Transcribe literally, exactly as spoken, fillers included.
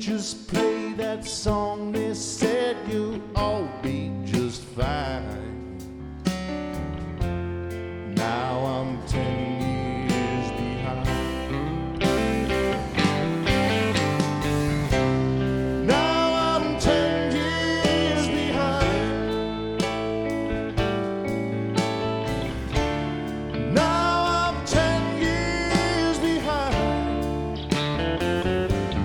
just play that song they said you always